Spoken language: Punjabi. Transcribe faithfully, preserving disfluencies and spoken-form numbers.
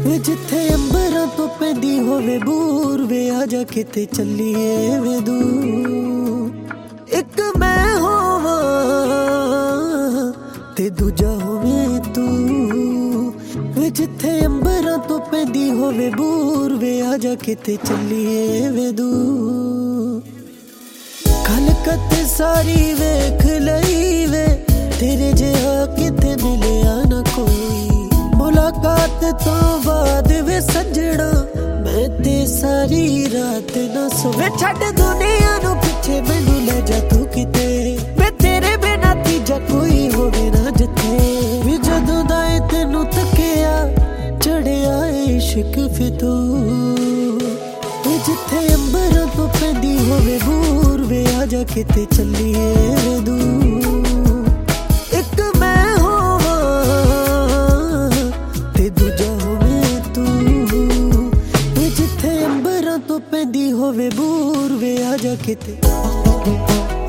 ਵੇ ਜਿੱਥੇ ਅੰਬਰਾਂ ਤੋਂ ਪੈਂਦੀ ਹੋਵੇ ਬੂਰ ਵੇ ਆ ਜਾ ਕਿਤੇ ਚੱਲੀਏ ਵੇ ਦੂਰ। ਇੱਕ ਮੈਂ ਹੋਵਾਂ ਤੇ ਦੂਜਾ ਹੋਵੇ ਤੂੰ ਵੇ ਜਿੱਥੇ ਅੰਬਰਾਂ ਤੋਂ ਪੈਂਦੀ ਹੋਵੇ ਬੂਰ ਵੇ ਆ ਜਾ ਕਿਤੇ ਚੱਲੀਏ ਵੇ ਦੂਰ। ਖਲਕਤ ਸਾਰੀ ਵੇਖ ਲਈ ਵੇ ਤੇਰੇ ਜਿਹਾ ਕਿਤੇ ਮਿਲਿਆ ਨਾ ਕੋਈ। ਮੁਲਾਕਾਤ ਤੋਂ ਬਾਅਦ ਵੇ ਸੱਜਣਾ ਮੈਂ ਤੇ ਸਾਰੀ ਰਾਤ ਨਾ ਸੋਵੇ। ਛੱਡ ਦੁਨੀਆ ਨੂੰ ਪਿੱਛੇ ਮੈਨੂੰ ਲੈ ਜਾ ਤੂੰ ਕਿਤੇ ਵੇ ਤੇਰੇ ਬਿਨਾਂ ਤੀਜਾ ਕੋਈ ਹੋਵੇ ਨਾ ਜਿੱਥੇ। ਵੀ ਜਦੋਂ ਦਾ ਏ ਤੈਨੂੰ ਤੱਕਿਆ ਚੜਿਆ ਇਸ਼ਕ ਫਿਤੂਰ। ਵੇ ਜਿੱਥੇ ਅੰਬਰਾਂ ਤੋਂ ਪੈਂਦੀ ਹੋਵੇ ਬੂਰ ਵੇ ਆ ਜਾ ਕਿਤੇ ਚੱਲੀਏ ਵੇ ਦੂਰ। ਇੱਕ ਮੈਂ ਹੋਵਾਂ ਤੇ ਦੂਜਾ ਹੋਵੇ ਤੂੰ ਵੇ ਜਿੱਥੇ ਅੰਬਰਾਂ ਤੋਂ ਪੈਂਦੀ ਹੋਵੇ ਬੂਰ ਵੇ ਆ ਜਾ ਕਿਤੇ।